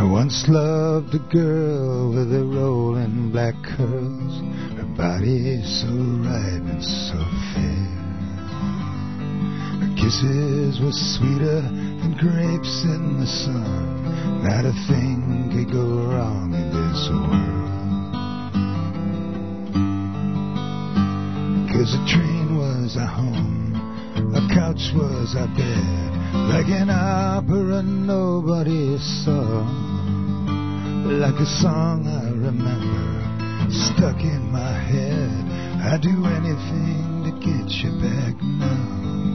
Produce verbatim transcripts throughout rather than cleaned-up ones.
I once loved a girl with her rolling black curls, her body so ripe and so fair. Her kisses were sweeter than grapes in the sun. Not a thing could go wrong in this world. 'Cause a train was our home, a couch was our bed, like an opera nobody saw, like a song I remember stuck in my head. I'd do anything to get you back now.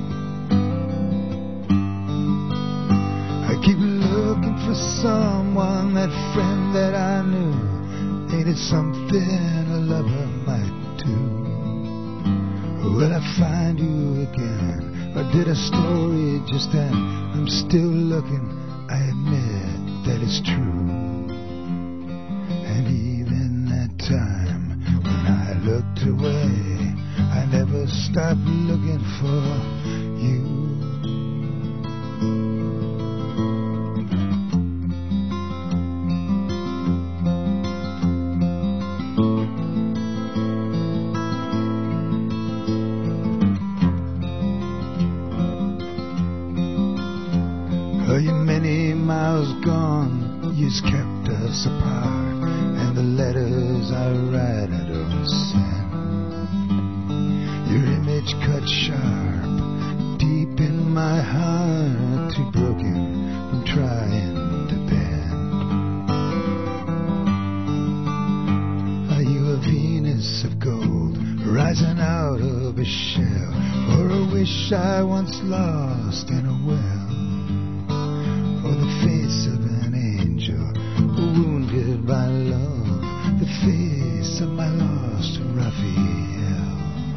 I keep looking for someone, that friend that I knew. Ain't it something a lover might do? Will I find you again? Or did a story just end? I'm still looking, I admit that it's true. And even that time when I looked away, I never stopped looking for you. Many miles gone, years kept us apart, and the letters I write I don't send. Your image cut sharp, deep in my heart, too broken from trying to bend. Are you a Venus of gold, rising out of a shell, or a wish I once lost in a well? Or the face of an angel wounded by love, the face of my lost Raphael.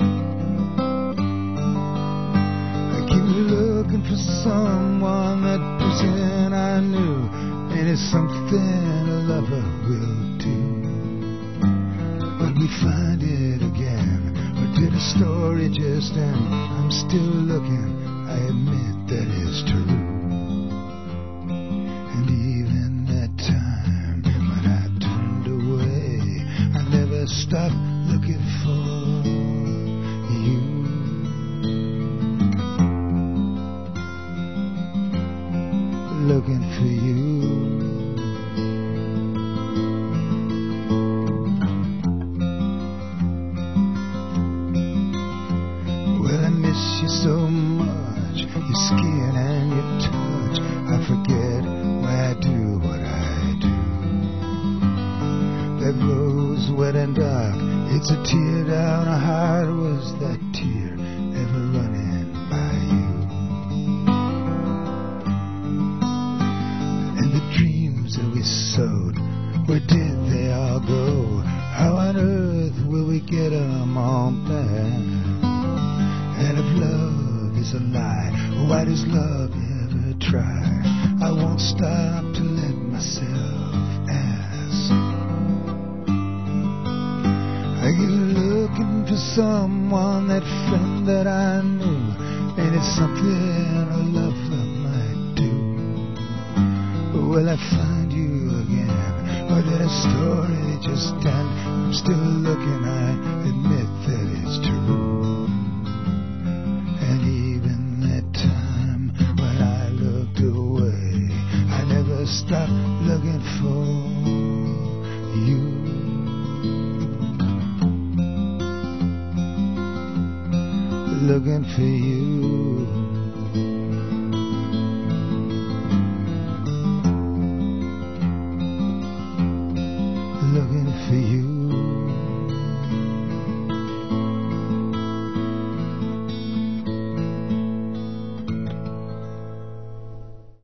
I keep looking for someone, that person I knew. And it's something a lover will do. Will we find it again? Or did a story just end? I'm still looking, I admit that it's true. And even that time when I turned away, I never stopped looking for you. Looking for you. Well, I miss you so much, your skin and your touch. I forget why I do what I do. That rose wet and dark, it's a tear down a heart. Was that tear ever running by you? And the dreams that we sowed, where did they all go? How on earth will we get them all back? And if love is a lie, why does love ever try? I won't stop to let myself ask. I keep looking for someone, that friend that I knew. And it's something a lover might do. Will I find you again? Or did a story just end? I'm still looking, I admit that it's true. And even that time when I looked away, I never stopped looking for you. Looking for you. Looking for you.